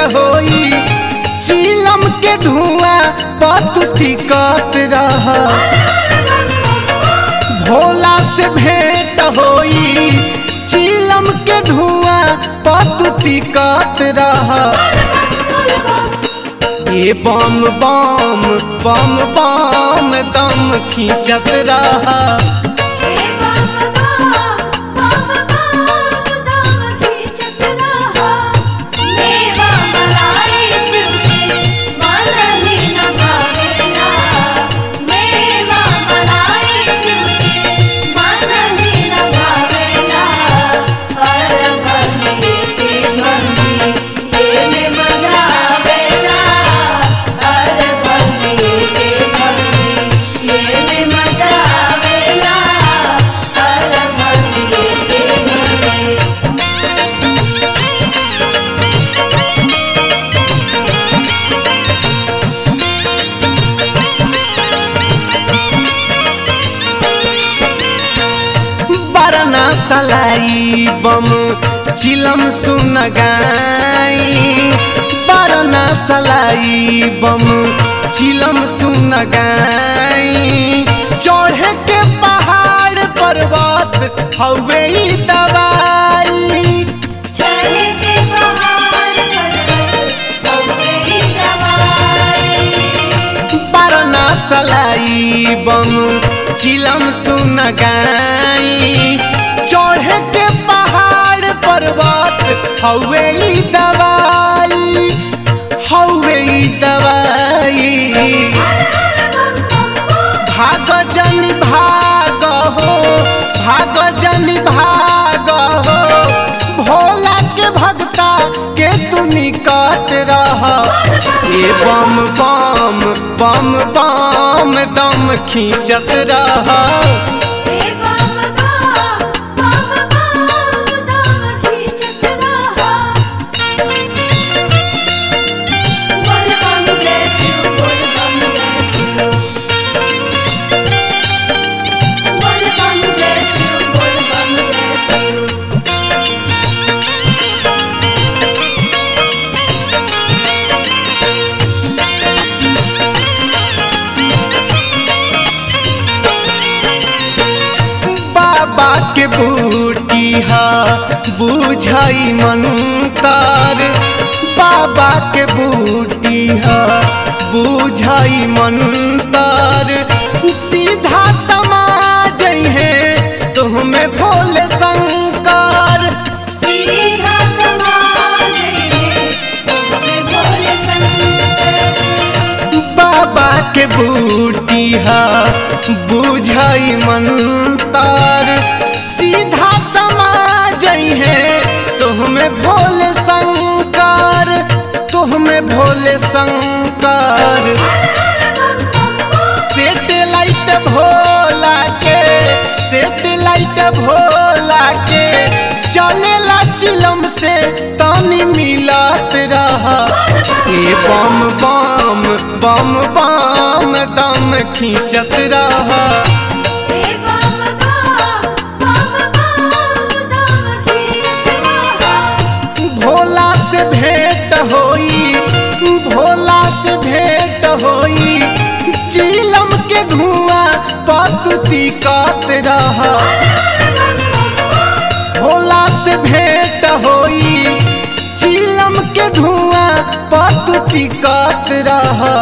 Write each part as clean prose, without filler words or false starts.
होई चीलम के धुआं पतुती कत रह भोला से भेंट होई चीलम के धुआं पतुती कत रह ये बम बम बम बम दम खींचत रहा सलाई बम चिलम सुन गाई बरना सलाई बम चिलम सुन गाई चढ़े के पहाड़ पर्वत हवे दवाई चढ़े के पहाड़ पर्वत हवे दवाई बरना सलाई बम चिलम सुन गाई चढ़े के पहाड़ पर्वत हवे दवाई भाग जन भाग हो भोला के भक्ता के तू निकट रह ये बम बम बम बम दम खींचत रह बाबा के बूटी हा बुझाई मंतर बाबा के बूटी हा बुझाई मंतर सीधा समाज है तुम्हें भोले शंकर सीधा समाज है तुम्हें भोले शंकर बाबा के बूटी हा बुझाई मंतर सीधा समाज है तुम्हें भोले शंकर सेटेलाइट भोला के चलेला चिलम से तानी मिलत रहा ये बम बम बम बम दम खींचत रहा भोला से भेंट होई चीलम के धुआं पतुती कत रहा भोला से भेंट होई चीलम के धुआं पतुती कत रहा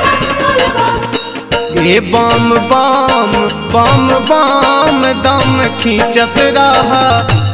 ये बम बम बम बम दम खींचत रहा।